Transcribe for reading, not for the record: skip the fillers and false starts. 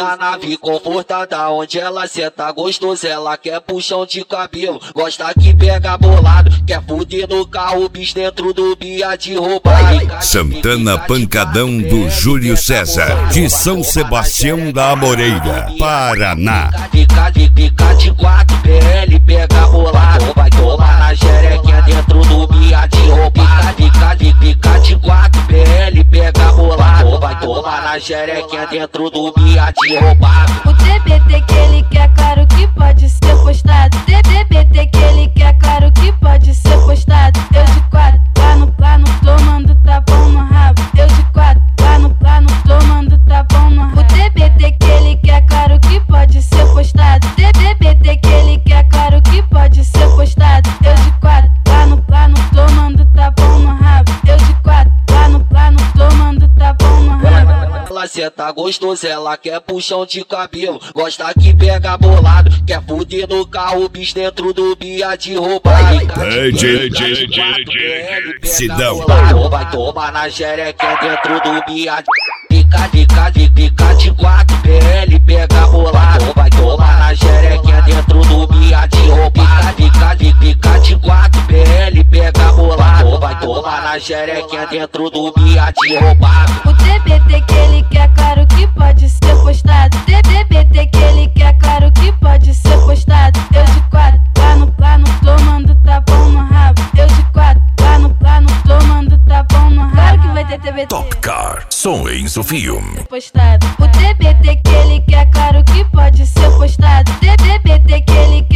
na nave confortada, onde ela senta gostoso, ela quer puxão de cabelo, gosta que pega bolado, quer fuder no carro, bis dentro do bia de roubar. Santana Pancadão do Júlio César, de São Sebastião da Amoreira, Paraná. Fica de 4, PL pega bolado, vai tomar na xerequinha dentro do bia de roubar. Fica de 4, PL pega bolado, vai tomar na xerequinha dentro do bia de roubar. O TBT que ele quer caro que pode ser postado. TBT que ele quer caro que pode ser postado. Eu de 4, plano, tomando tapão no rabo. Eu de 4, plano, tomando tapão no rabo. O TBT que ele quer caro que pode ser postado. TBT que ele quer caro que pode ser postado. Eu de 4, plano, tomando tapão no rabo. Eu de 4, plano, tomando tapão no rabo. Ela senta gostoso, ela quer puxão de cabelo, gosta que pega bolado, quer fuder no carro, bis dentro do bia de roubar. Sidão. Vai tomar na xerequinha dentro do bia. Fica de 4, PL pega bolado, vai tomar na xerequinha dentro do bia de roubar. Fica de 4, PL pega bolado, vai tomar na xerequinha dentro do bia de roubar. O TBT que ele quer caro que pode ser postado. TBT que ele quer caro que pode ser postado. Eu de 4, plano, tomando tapão no rabo. Eu de 4, plano, tomando tapão no rabo. Claro que vai ter TBT. Top Car, Sons of Fium. Postado. O TBT que ele quer caro que pode ser postado. TBT que ele quer